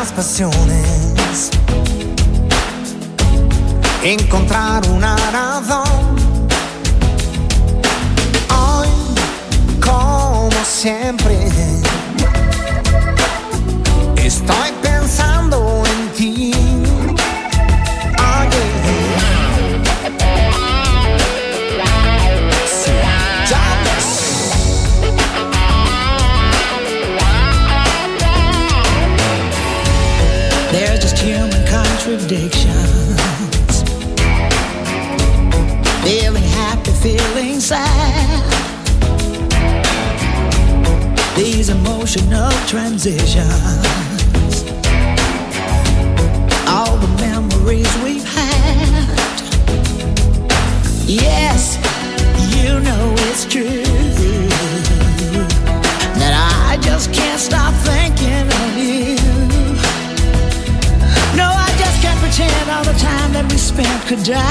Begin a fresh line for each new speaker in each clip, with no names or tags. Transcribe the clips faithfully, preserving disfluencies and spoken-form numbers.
las pasiones, encontrar una razón. Hoy, como siempre, estoy pensando en ti.
They're just human contradictions. Feeling happy, feeling sad. These emotional transitions. All the memories we've had. Yes, you know it's true that I just can't stop thinking of you. No, I just can't pretend all the time that we spent could die.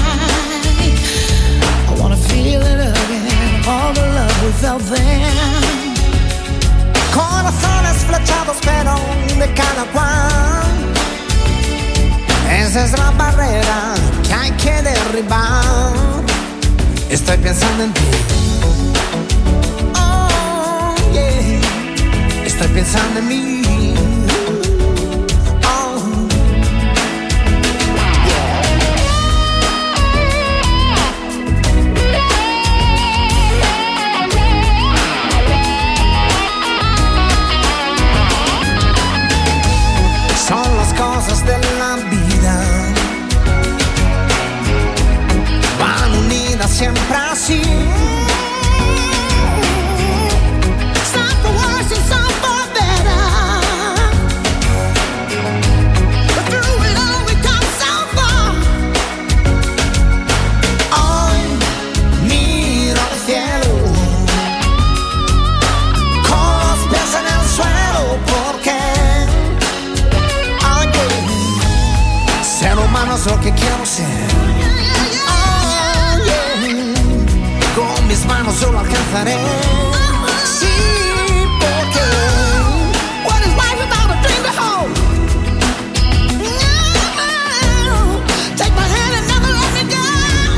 I wanna feel it again, all the love we felt then.
Corazones flechados pero de cada cual. Esa es la barrera que hay que derribar. Estoy pensando en ti. Oh, yeah. Estoy pensando en mí. Cosas de la vida van unidas siempre así.
Some for worse and some for better. But through it all we come so far.
Hoy miro al cielo con los pies en el suelo porque ser humano es lo que quiero ser. Oh, yeah. Con mis manos yo lo alcanzaré. Sí, porque
what is life without a dream to hold? No, take my hand and never let me go.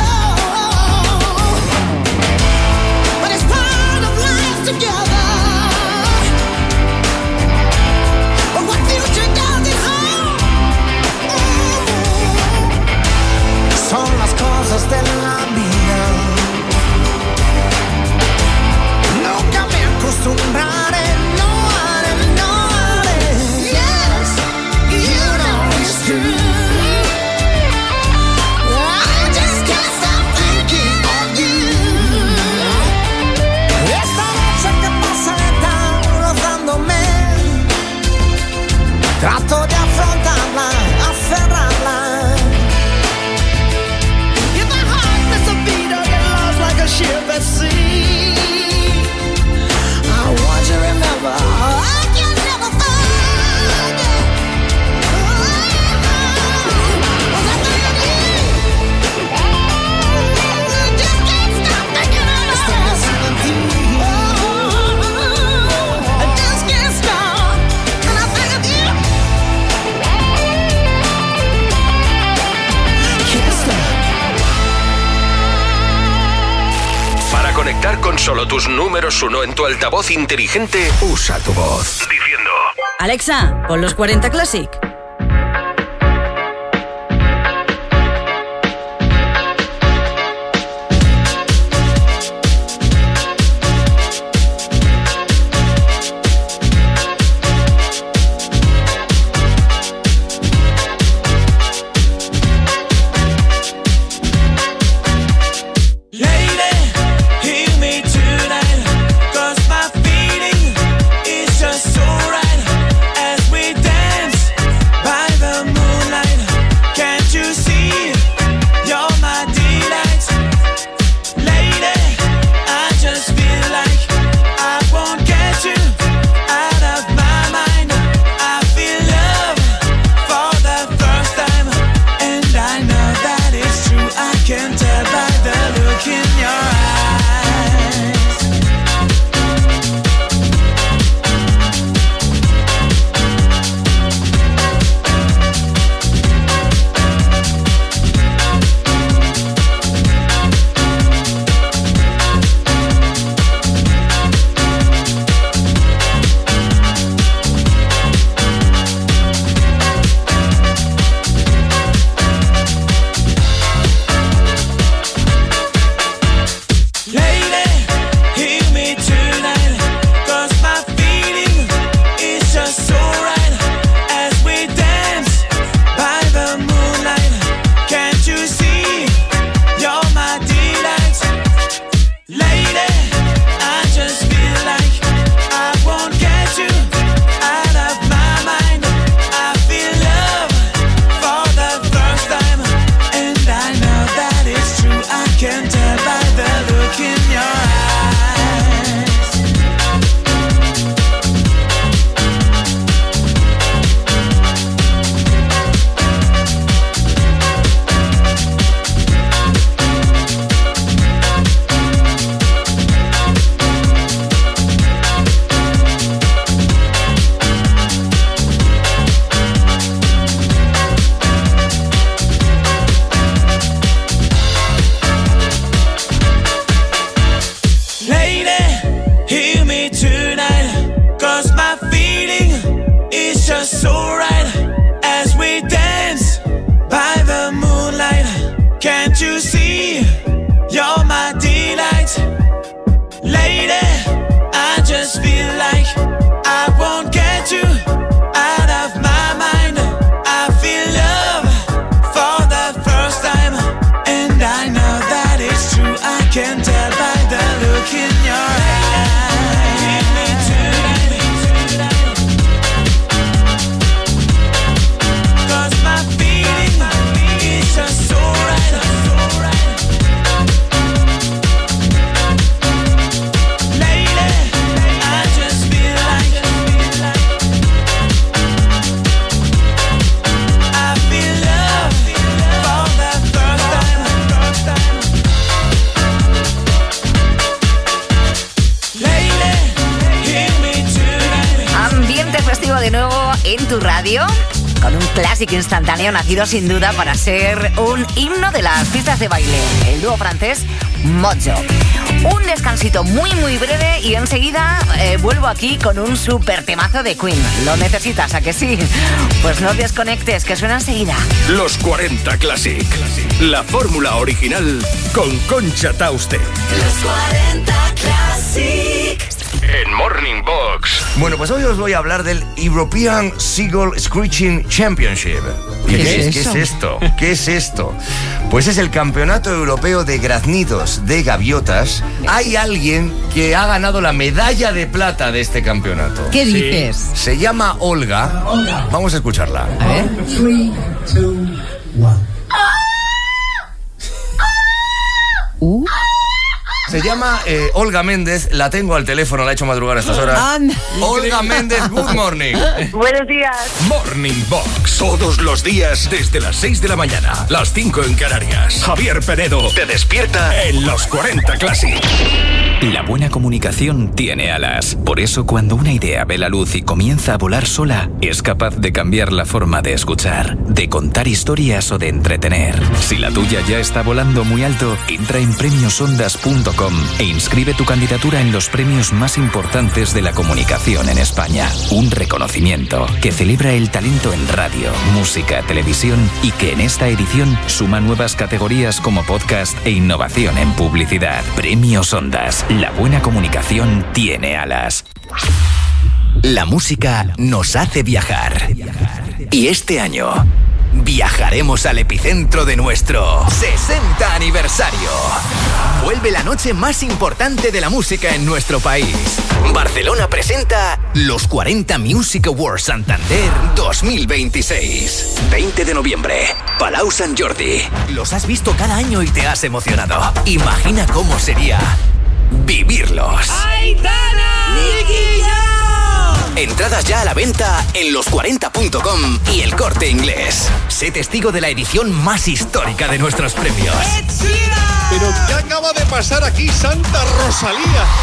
But it's part of life together. But what future does it hold?
son las cosas de la vida. Nunca me acostumbraré, no haré, no haré. Yes, you know it's true. I just can't stop thinking of you. Esta noche que pasa tan rozándome, trato de afrontarla, aferrarla.
A ship at sea. I want you to remember I can never forget. Was I thinking of you? Just can't stop thinking of you. I just can't stop. And I think of you. Can't stop.
Para conectar con solo tus números uno en tu altavoz inteligente, usa tu voz. Diciendo:
Alexa, pon los cuarenta Classic.
Just so right as we dance. so right as we dance by the moonlight. Can't you see you're my delight? Lady, I just feel like I won't get you out of my mind. I feel love for the first time, and I know that it's true. I can tell by the look in your eyes. Give me tonight, 'cause my feeling is just so right, so right. Lady, I just feel like I feel love for the first time. Lady, give me tonight.
Ambiente festivo de nuevo en tu radio, con un clásico instantáneo nacido sin duda para ser un himno de las pistas de baile, el dúo francés Mojo. Un descansito muy muy breve y enseguida eh, vuelvo aquí con un super temazo de Queen. ¿Lo necesitas, a que sí? Pues no desconectes, que suena enseguida.
Los cuarenta Classic. La fórmula original con Concha Tauste.
Los cuarenta Classic.
En Morning Box.
Bueno, pues hoy os voy a hablar del European Seagull Screeching Championship. ¿Qué, ¿Qué, es, ¿Qué es esto? ¿Qué es esto? Pues es el campeonato europeo de graznidos de gaviotas. Hay alguien que ha ganado la medalla de plata de este campeonato.
¿Qué dices?
Sí. Se llama Olga. Olga. Vamos a escucharla.
A ver.
tres, dos, uno.
Uh.
Se llama eh, Olga Méndez, la tengo al teléfono, la he hecho madrugar a estas horas.
Anda.
Olga Méndez, good morning.
Buenos días.
Morning Box. Todos los días desde las seis de la mañana, las cinco en Canarias. Javier Penedo te despierta en los cuarenta Classic.
La buena comunicación tiene alas. Por eso, cuando una idea ve la luz y comienza a volar sola, es capaz de cambiar la forma de escuchar, de contar historias o de entretener. Si la tuya ya está volando muy alto, entra en premios ondas punto com e inscribe tu candidatura en los premios más importantes de la comunicación en España. Un reconocimiento que celebra el talento en radio, música, televisión y que en esta edición suma nuevas categorías como podcast e innovación en publicidad. Premios Ondas. La buena comunicación tiene alas. La música nos hace viajar. Y este año viajaremos al epicentro de nuestro sesenta aniversario. Vuelve la noche más importante de la música en nuestro país. Barcelona presenta los cuarenta Music Awards Santander dos mil veintiséis. veinte de noviembre, Palau Sant Jordi. Los has visto cada año y te has emocionado. Imagina cómo sería vivirlos.
¡Aitana! ¡Nicky!
Entradas ya a la venta en los cuarenta punto com y El Corte Inglés. Sé testigo de la edición más histórica de nuestros premios.
¿Pero qué acaba de pasar aquí, Santa Rosalía?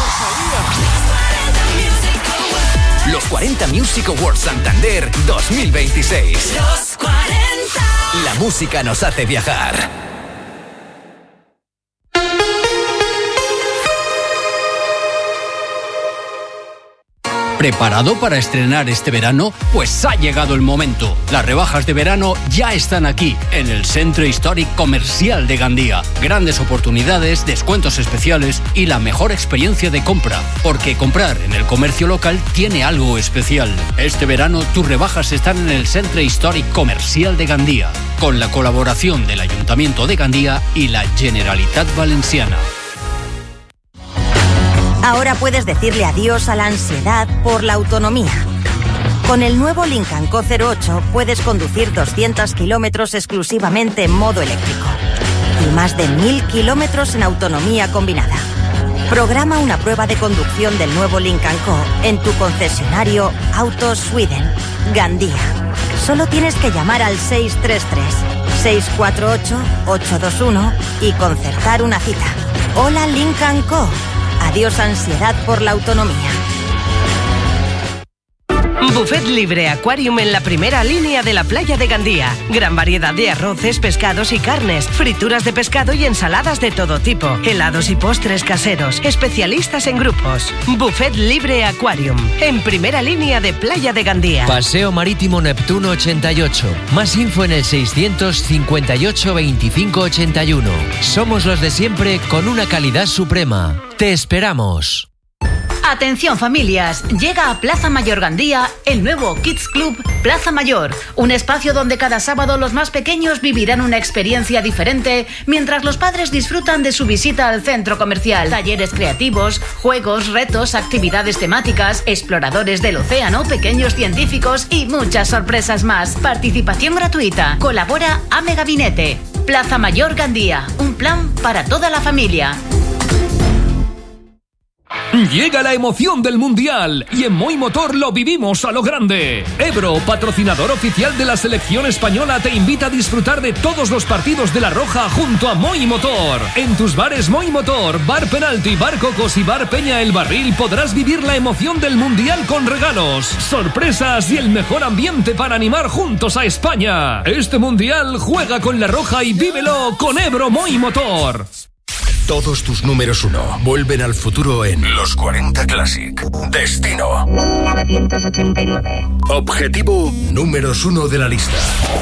Rosalía.
Los cuarenta Music Awards Santander dos mil veintiséis.
Los cuarenta.
La música nos hace viajar.
¿Preparado para estrenar este verano? Pues ha llegado el momento. Las rebajas de verano ya están aquí, en el Centro Históric Comercial de Gandía. Grandes oportunidades, descuentos especiales y la mejor experiencia de compra. Porque comprar en el comercio local tiene algo especial. Este verano tus rebajas están en el Centro Históric Comercial de Gandía, con la colaboración del Ayuntamiento de Gandía y la Generalitat Valenciana.
Ahora puedes decirle adiós a la ansiedad por la autonomía. Con el nuevo Lincoln Co cero ocho puedes conducir doscientos kilómetros exclusivamente en modo eléctrico y más de mil kilómetros en autonomía combinada. Programa una prueba de conducción del nuevo Lincoln Co en tu concesionario Autos Sweden, Gandía. Solo tienes que llamar al seis tres tres, seis cuatro ocho, ocho dos uno y concertar una cita. Hola Lincoln Co. Adiós ansiedad por la autonomía.
Buffet libre Aquarium en la primera línea de la playa de Gandía. Gran variedad de arroces, pescados y carnes, frituras de pescado y ensaladas de todo tipo, helados y postres caseros, especialistas en grupos. Buffet libre Aquarium, en primera línea de playa de Gandía.
Paseo Marítimo Neptuno ochenta y ocho. Más info en el seiscientos cincuenta y ocho veinticinco ochenta y uno. Somos los de siempre con una calidad suprema. Te esperamos.
Atención familias, llega a Plaza Mayor Gandía el nuevo Kids Club Plaza Mayor, un espacio donde cada sábado los más pequeños vivirán una experiencia diferente mientras los padres disfrutan de su visita al centro comercial. Talleres creativos, juegos, retos, actividades temáticas, exploradores del océano, pequeños científicos y muchas sorpresas más. Participación gratuita. Colabora Ame Gabinete. Plaza Mayor Gandía, un plan para toda la familia.
Llega la emoción del Mundial y en Moi Motor lo vivimos a lo grande. Ebro, patrocinador oficial de la selección española, te invita a disfrutar de todos los partidos de La Roja junto a Moi Motor. En tus bares Moi Motor, Bar Penalti, Bar Cocos y Bar Peña El Barril podrás vivir la emoción del Mundial con regalos, sorpresas y el mejor ambiente para animar juntos a España. Este Mundial juega con La Roja y vívelo con Ebro Moi Motor.
Todos tus números uno vuelven al futuro en Los cuarenta Classic. Destino. Objetivo números uno de la lista.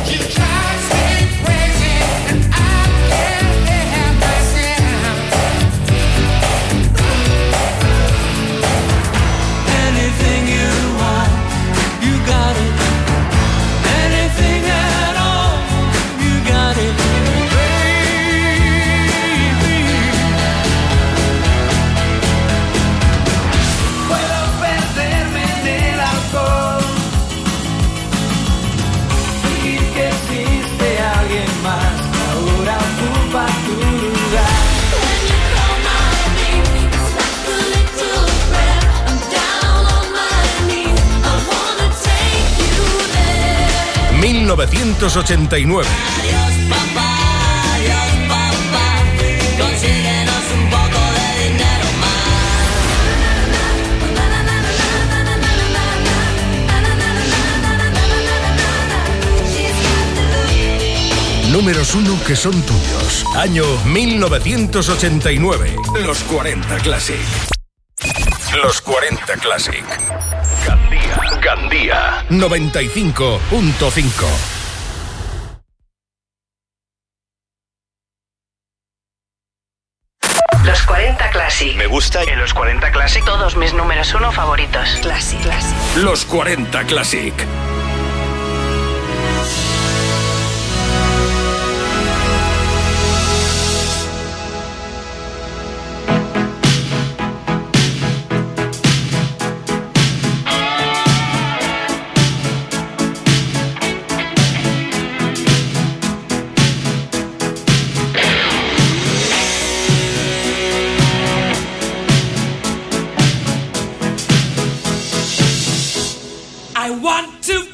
mil novecientos ochenta y nueve.
Adiós, papá, adiós, papá, consíguenos un poco de dinero
más. Números uno que son tuyos. Año mil novecientos ochenta y nueve. Los cuarenta Classic. Los cuarenta Classic. Gandía. Gandía. noventa y cinco punto cinco.
Los cuarenta Classic.
Me gusta.
En los cuarenta Classic todos mis números uno favoritos. Classic, Classic.
Los cuarenta Classic.
I want to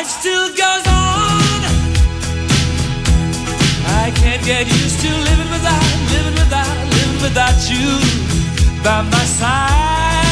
life still goes on. I can't get used to living without, living without, living without you by my side.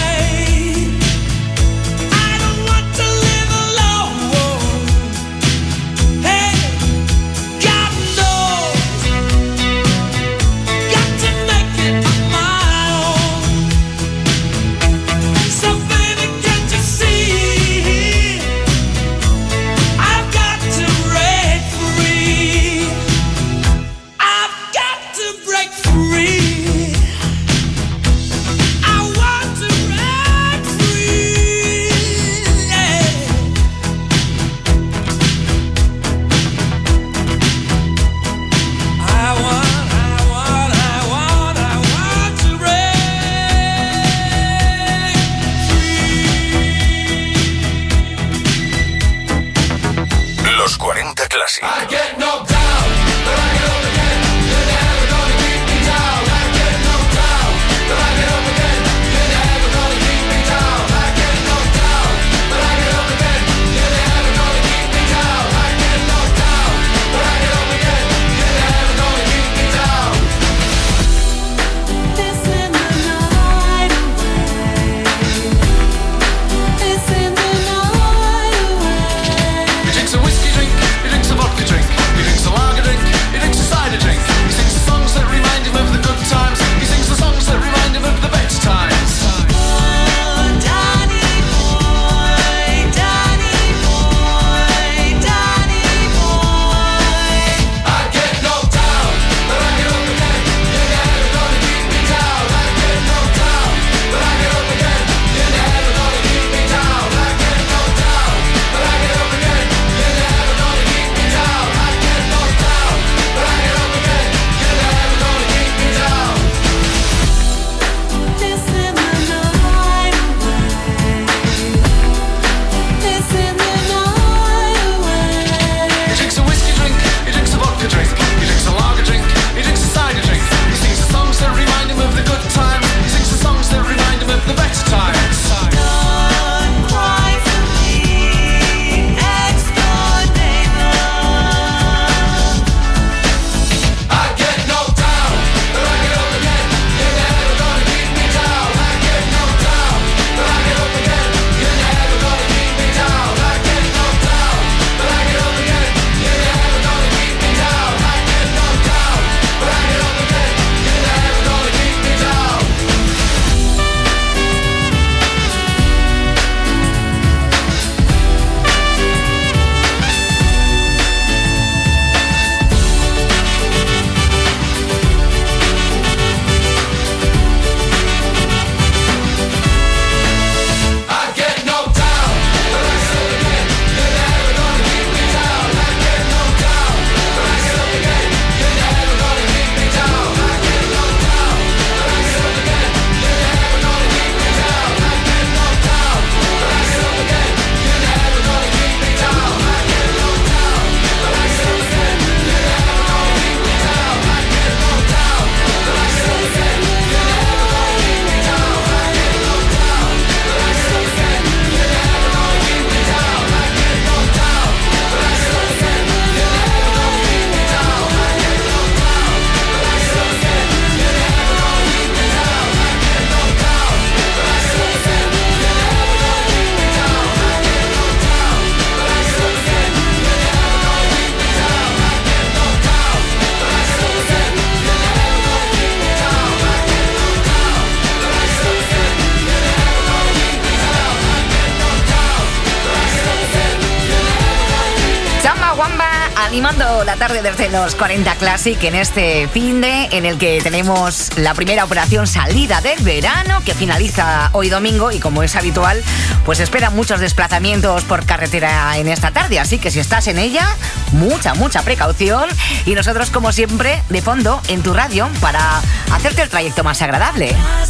animando la tarde desde los cuarenta Classic en este finde en el que tenemos la primera operación salida del verano que finaliza hoy domingo y como es habitual pues esperan muchos desplazamientos por carretera en esta tarde, así que si estás en ella, mucha, mucha precaución y nosotros como siempre de fondo en tu radio para hacerte el trayecto más agradable.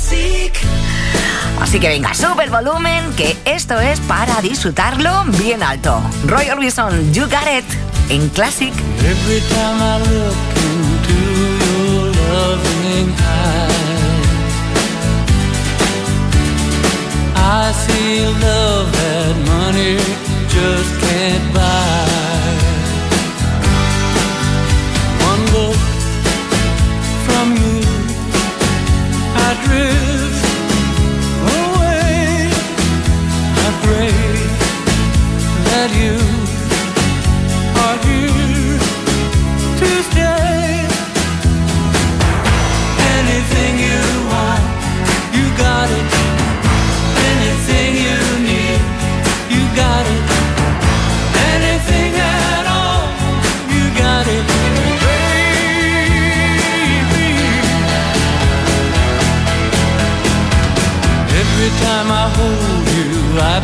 Así que venga, sube el volumen que esto es para disfrutarlo bien alto. Roy Orbison, You Got It en Classic.
Every time I look into your loving eyes, I see love that money just can't buy.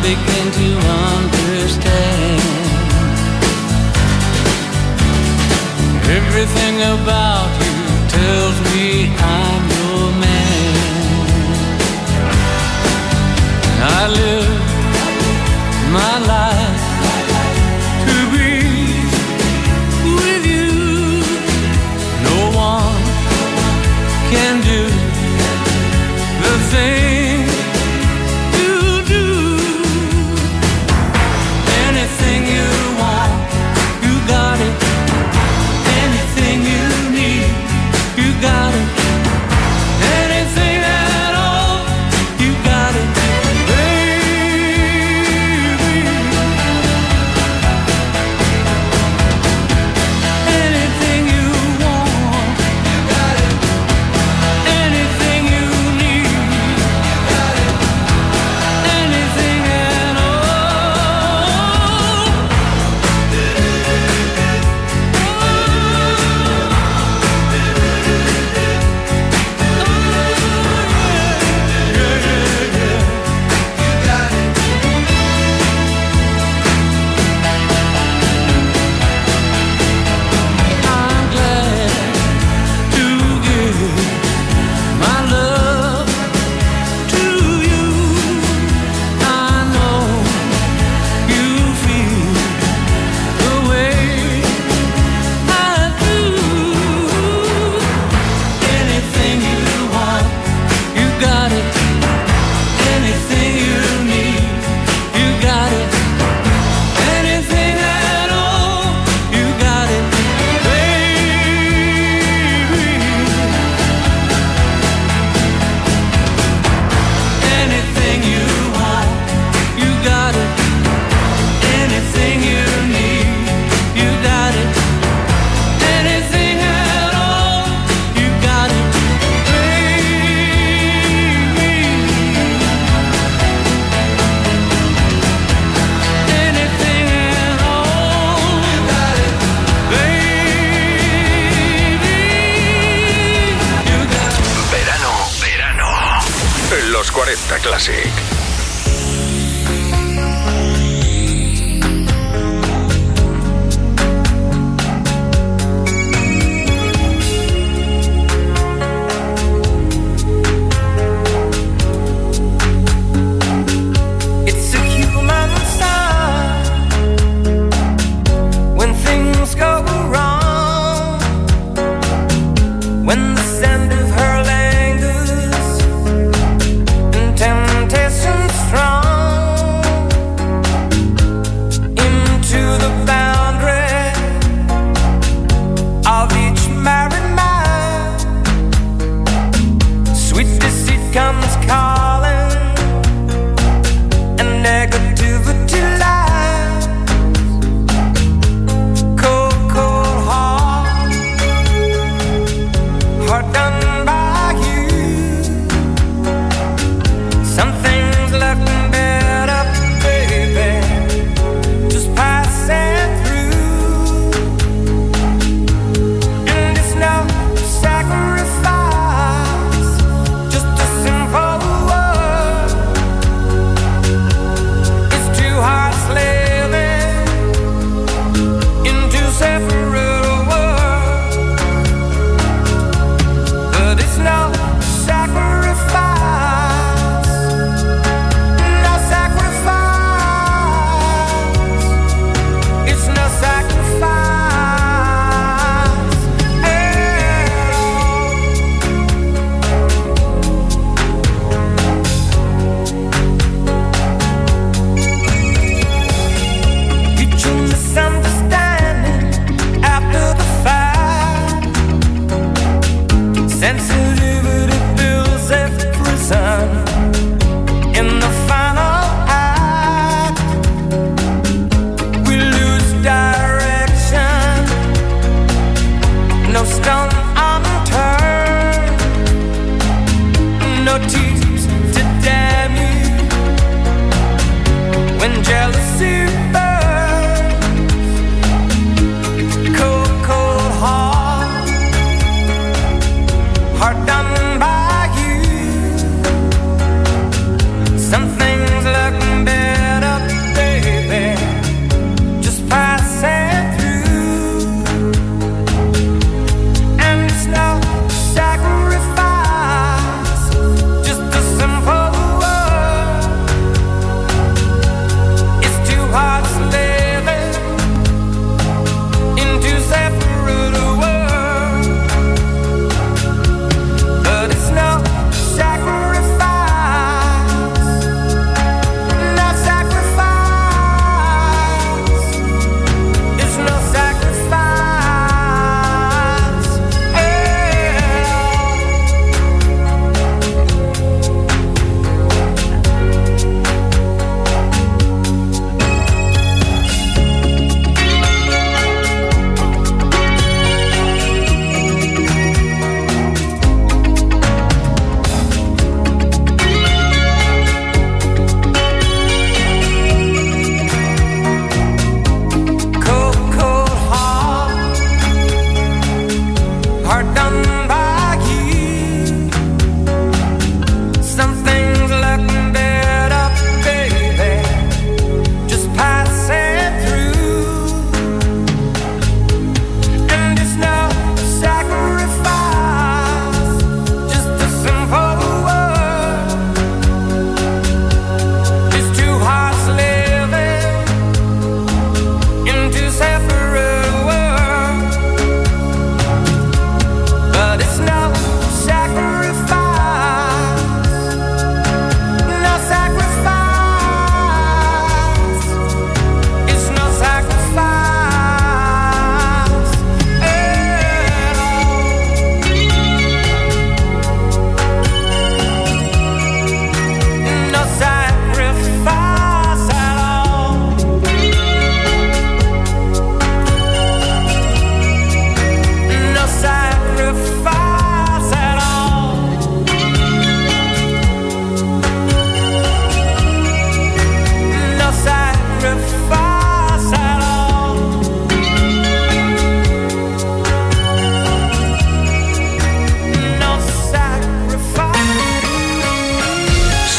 begin to understand everything about you tells me I'm your man. I live my life to be with you. No one can do the thing you do. Anything you want, you got it. Anything you need, you got it. Anything at all, you got it, baby. Anything you want, you got it. Anything you need, you got it. Anything at all. I'm glad to give my love to you. I know you feel the way I do. Anything you want, you got it. Anything you need, you got it. Anything at all, you got it, baby. Anything you want, you got it. Anything you need, you got it. Anything at all, you got it, baby. Anything at all, you got it, baby. You got it.
Verano, verano. En los cuarenta Classic.
It's a human sign when things go wrong, when the scent of her lingers and temptation strong into the boundary of each married man. Sweet deceit comes calling and negativity lies. Cold, cold heart, heart done by you. Something's looking better, baby, just passing through. And it's no sacrifice, just a simple word. It's two hearts living in two separate worlds, but it's no sacrifice, no sacrifice. It's no sacrifice at all. Mutual misunderstanding after the fact. Sensitivity builds every sun. In the final act, we lose direction. No stone unturned, no tears to damn you. When jealousy burns, cold, cold heart, heart done by you. Some things look better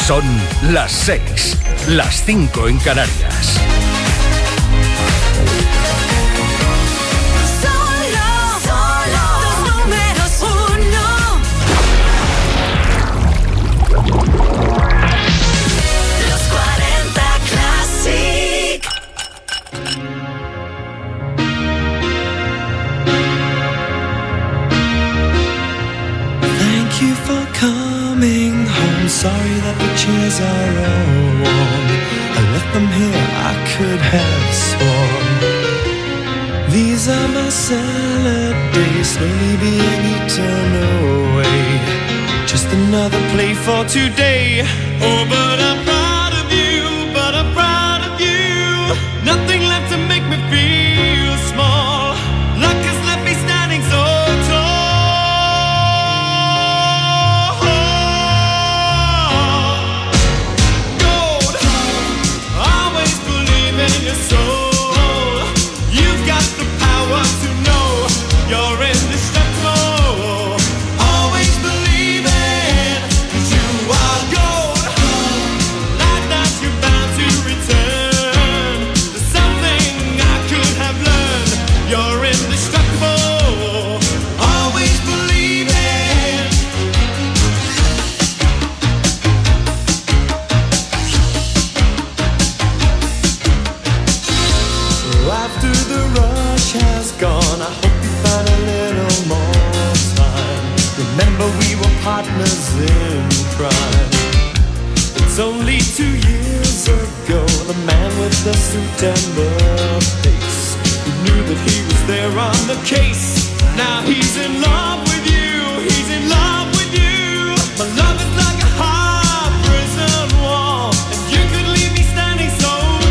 Son las seis, las cinco en Canarias.
Sorry that the chairs are all warm. I left them here, I could have sworn. These are my salad days, slowly being eaten away. Just another play for today. Oh, but I'm proud of you, but I'm proud of you. Nothing left to make me feel small. Luck has left me standing so tall. Partners in crime. It's only two years ago, the man with the suit and the face, who knew that he was there on the case. Now he's in love with you, he's in love with you. My love is like a high prison wall, and you could leave me standing so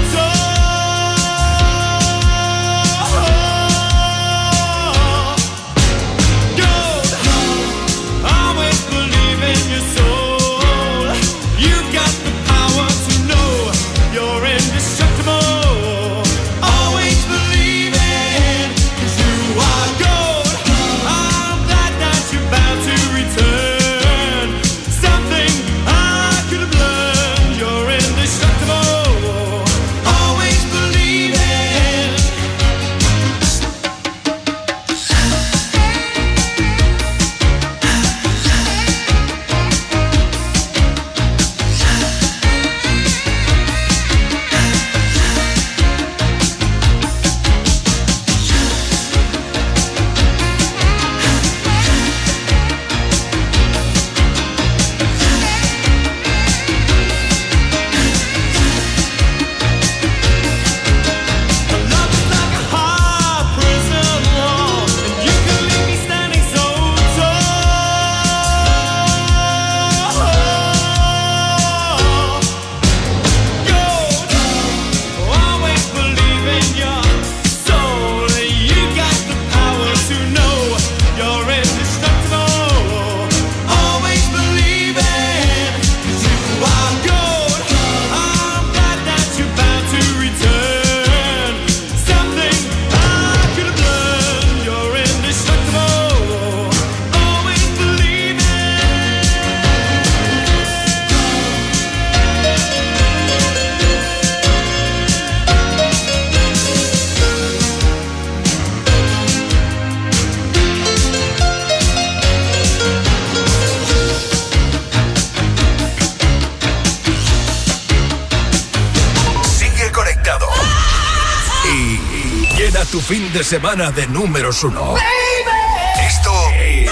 Tu fin de semana de números uno. Baby. Esto es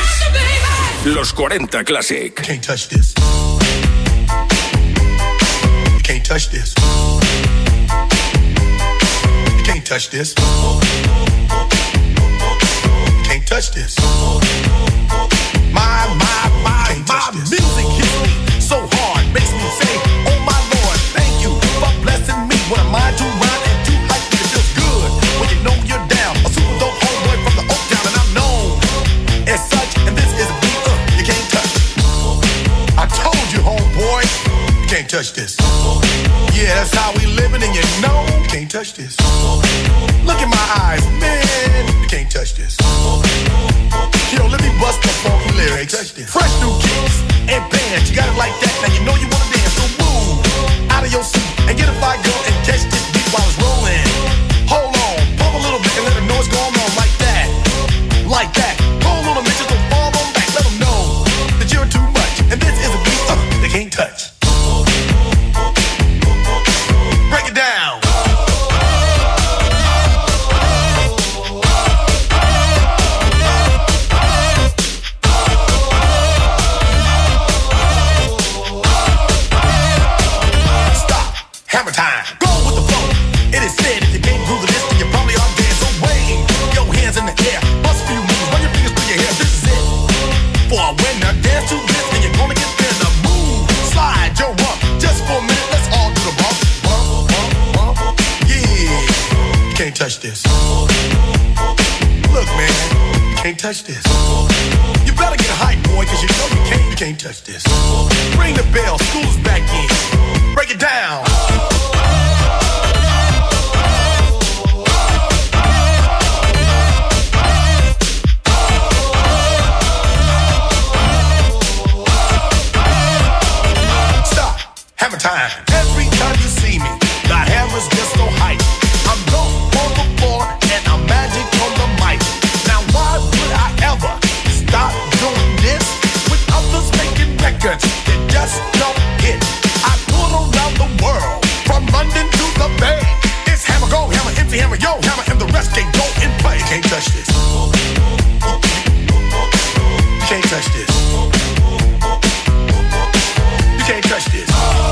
Los cuarenta Classic.
You can't touch this. You can't touch this. You can't touch this. You can't touch this. My, my, my, my music hits me so hard, makes me say, oh my Lord, thank you for blessing me. What am I to rhyme and too hype? It feels good when you know you're down. A super dope homeboy from the Oak Town, and I'm known as such. And this is a beat uh, you can't touch. I told you, homeboy, you can't touch this. Yeah, that's how we living, and you know you can't touch this. Look in my eyes, man, you can't touch this. Yo, let me bust the funky lyrics. Fresh new kicks and bands, you got it like that. Now you know you wanna dance. So touch this. Look, man, can't touch this. You better get hype, boy, cause you know you can't, you can't touch this. Ring the bell, school's back in. Break it down. Stop, hammer time. Every time you see me, the hammer's just so hype. I'm dope on the floor and I'm magic on the mic. Now why would I ever stop doing this with others making records that just don't hit? I tour around the world, from London to the Bay. It's hammer, go, hammer, empty hammer, yo, hammer, and the rest can go and play. You can't touch this. You can't touch this. You can't touch this.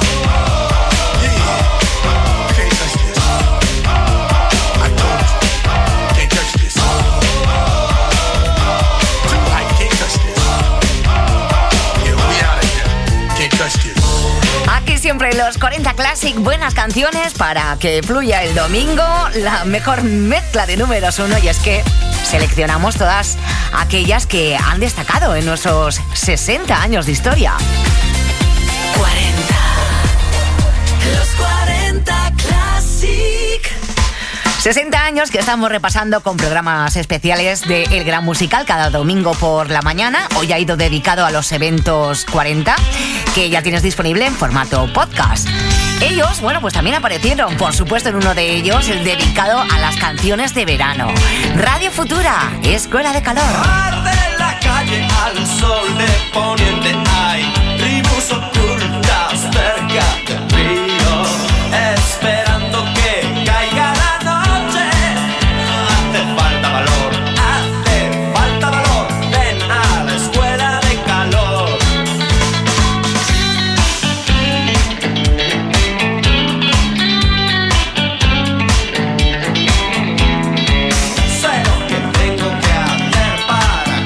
Aquí siempre los cuarenta Classic, buenas canciones para que fluya el domingo, la mejor mezcla de números uno, y es que seleccionamos todas aquellas que han destacado en nuestros sesenta años de historia.
cuarenta. Los cuarenta Classic.
sesenta años que estamos repasando con programas especiales de El Gran Musical cada domingo por la mañana. Hoy ha ido dedicado a los eventos cuarenta, que ya tienes disponible en formato podcast. Ellos, bueno, pues también aparecieron, por supuesto, en uno de ellos, el dedicado a las canciones de verano. Radio Futura, Escuela de Calor.
De la calle al sol de poniente hay tribus ocultas cerca del río, esperando que caiga la noche. Hace falta valor, hace falta valor. Ven a la escuela de calor. Sé lo que tengo que hacer para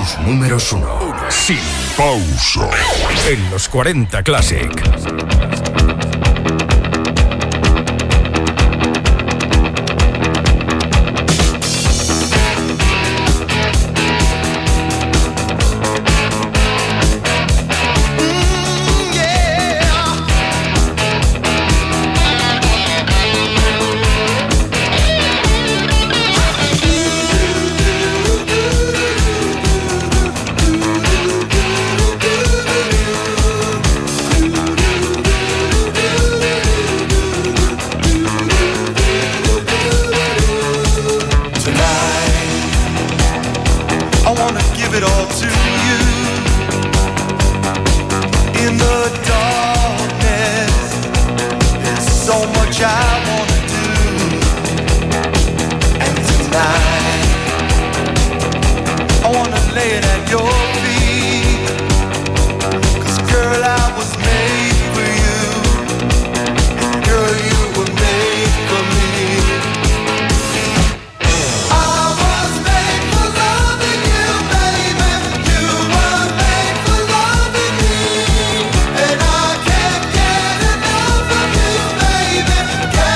tus números uno. Sin pausa. En los cuarenta Classic.
Yeah.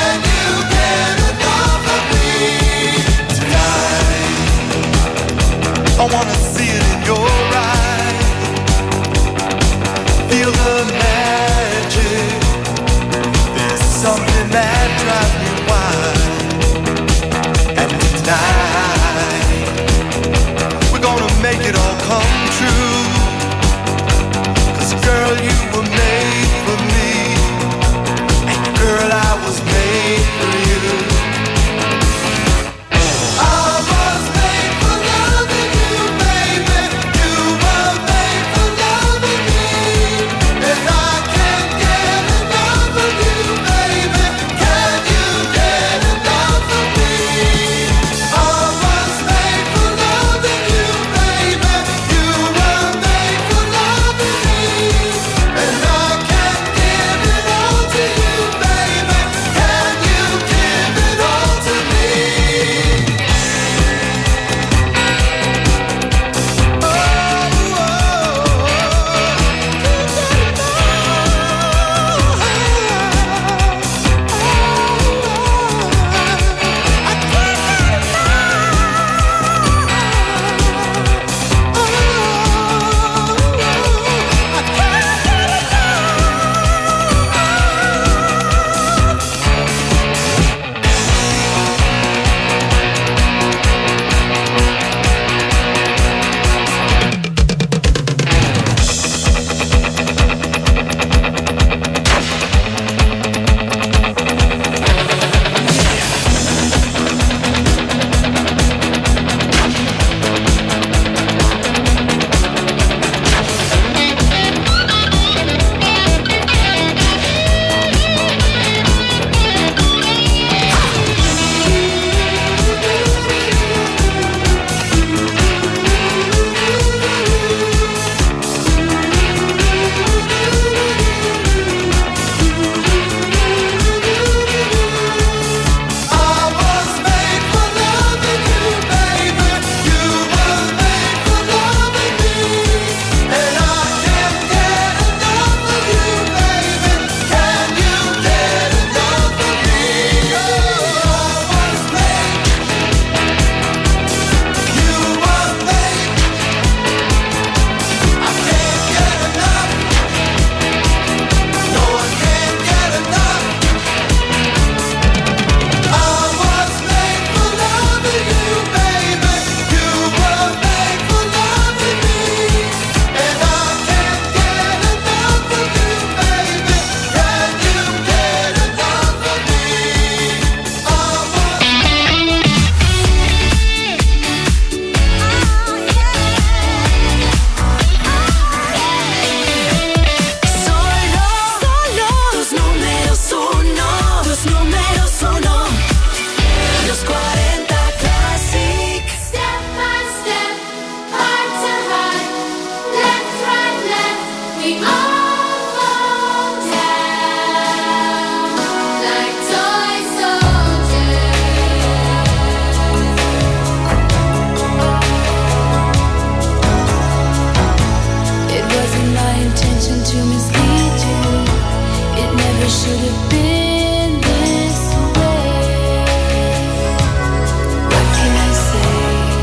should have been this way. What can I say?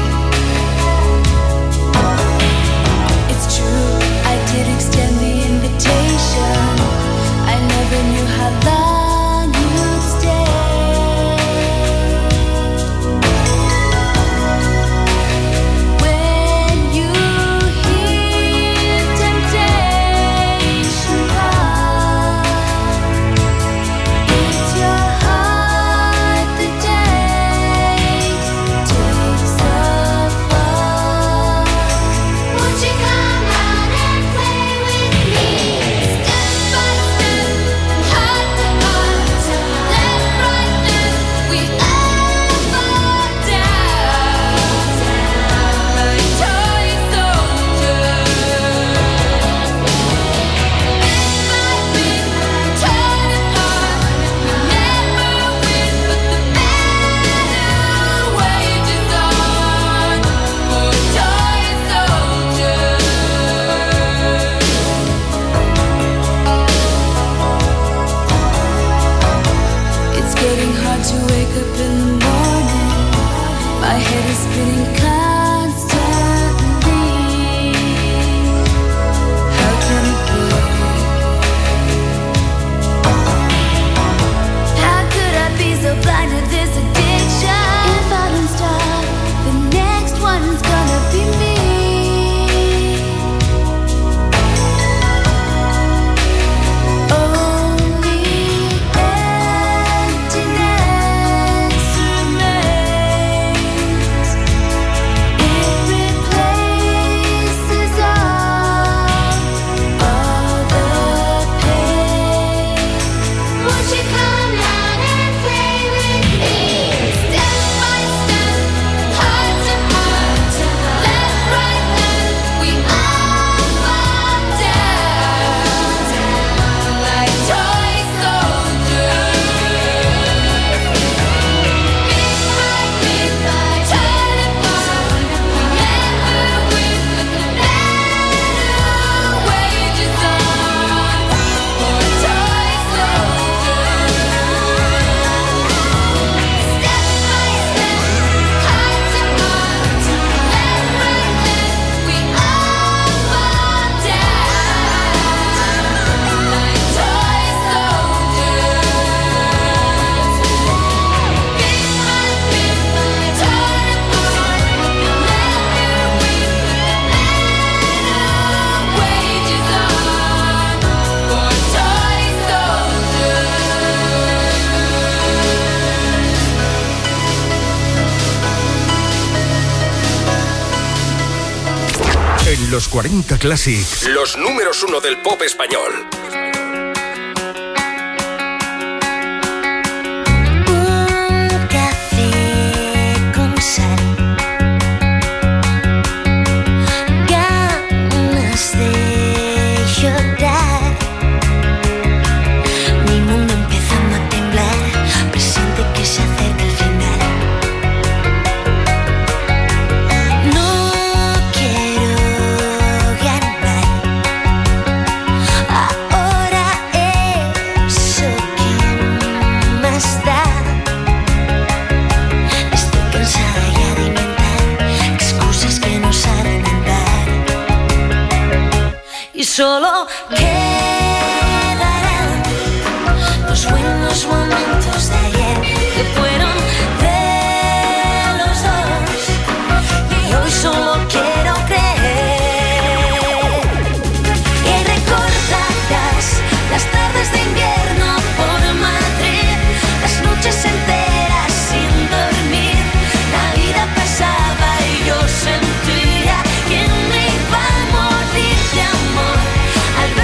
It's true, I did extend the invitation. I never knew how long you'd stay. When you hear temptation call, it's your heart that takes, takes a fall. Won't you come out and play with me? Step by step, heart to heart, left, right, left, we all fall down, like toy soldiers. Bit by bit, torn apart, we never win, but the battle wages on for toy soldiers. It's getting hard to wake up in the morning. My head is spinning constantly. How can it be? How could I be so blind to this addiction? If I don't stop, the next one's gonna be me. Only emptiness remains. It replaces all, all the pain. Won't you come out and play with me? Step by step, heart to heart, left, right, left, we all fall down, like toy soldiers. Bit by bit, torn apart, we never win, but the battle wages on for toy soldiers. Step by step, heart to heart, left, right, left, we all fall down, like toy soldiers. Bit by bit, torn apart, we'll never win, but the battle wages on for toy soldiers.
En los cuarenta Classic, los números uno del pop español.
Un café con sal, ganas de llorar, mi mundo empezando a temblar, presiente que se acerca el final. No quiero ganar, ahora eso que más da. Estoy cansada ya de inventar excusas que no saben andar, y solo quedarán los buenos momentos de ayer que fueron de los dos, y hoy solo quiero creer que recordarás las tardes de invierno por Madrid, las noches enteras sin dormir. La vida pasaba y yo sentía que me iba a morir de amor al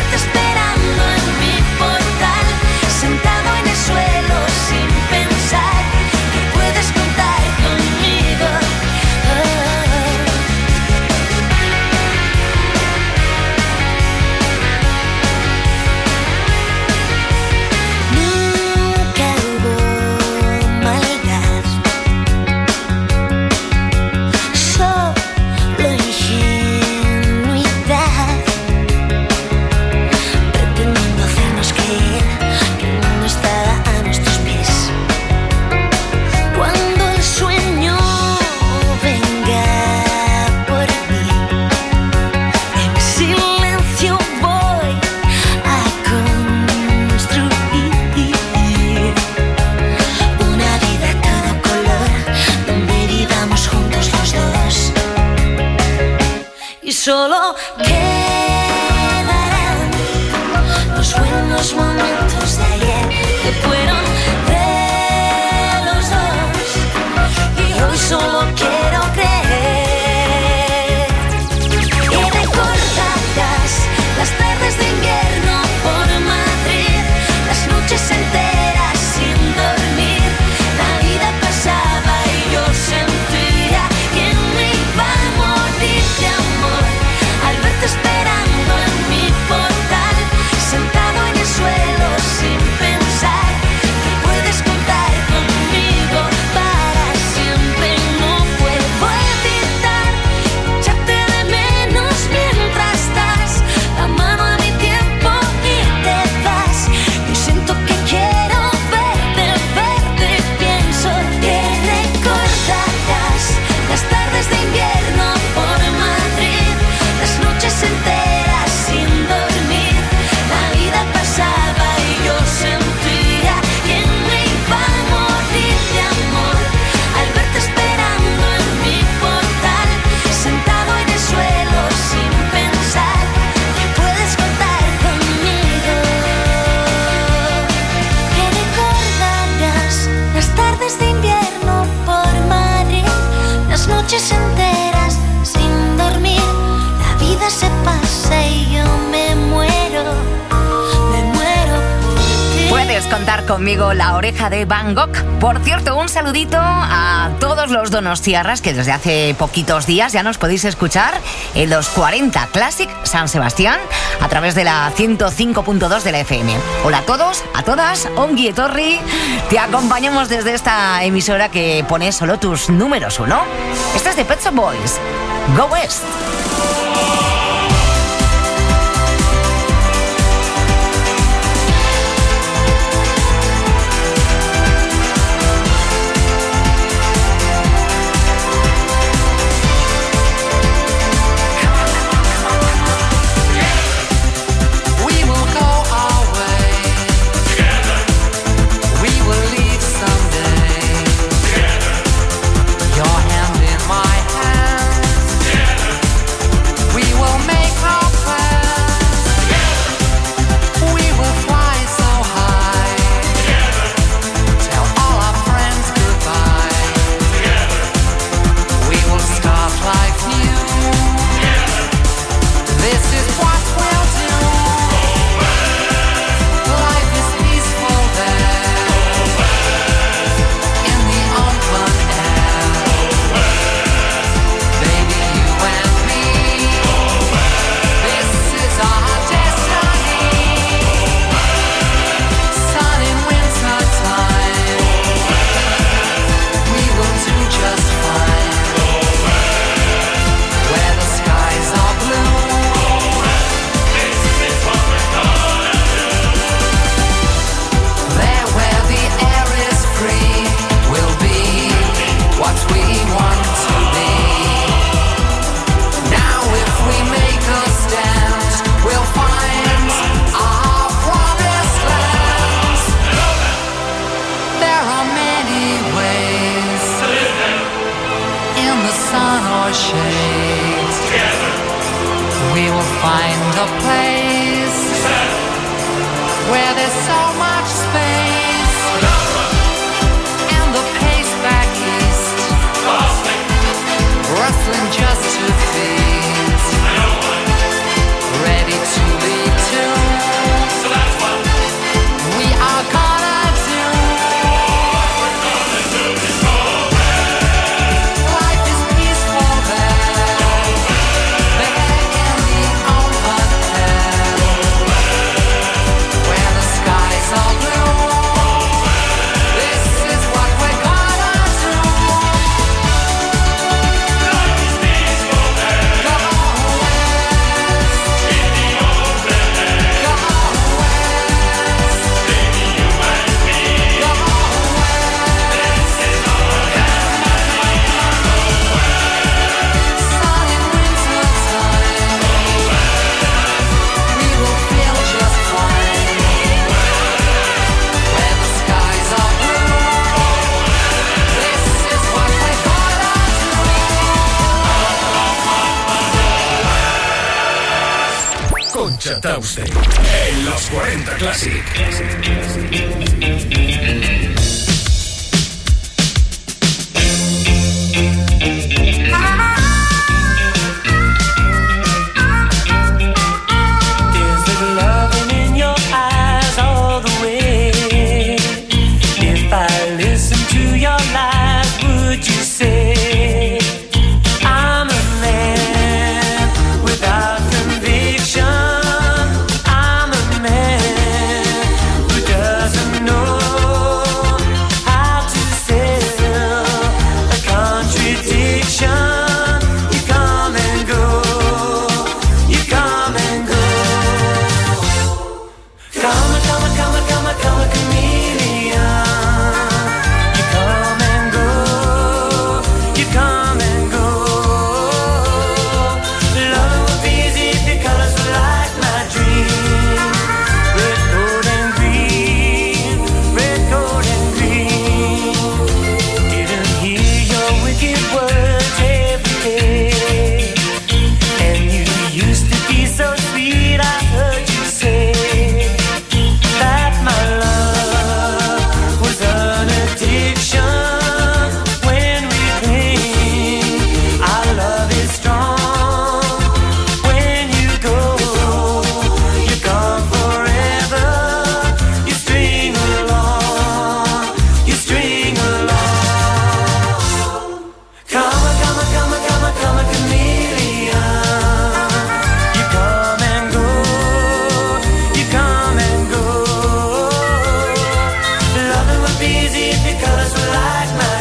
puedes contar conmigo, La Oreja de Van Gogh. Por cierto, un saludito a todos los donostiarras que desde hace poquitos días ya nos podéis escuchar en los cuarenta Classic San Sebastián a través de la ciento cinco punto dos de la F M. Hola a todos, a todas, ongi etorri. Te acompañamos desde esta emisora que pone solo tus números uno. Este es de Pet Shop Boys, Go West.
Tauste en los cuarenta Classic.
No
easy because we like my